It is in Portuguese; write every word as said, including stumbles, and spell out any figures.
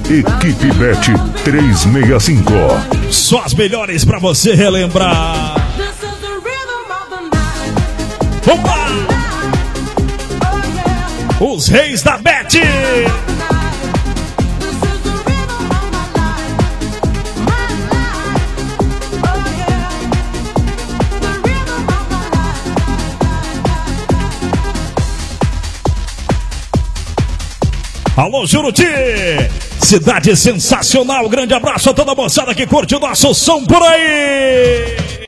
Equipe Bet trezentos e sessenta e cinco. Só as melhores pra você relembrar. Vamos lá! Os reis da Bet. Alô, Juruti! Cidade sensacional. Grande abraço a toda a moçada que curte o nosso som por aí.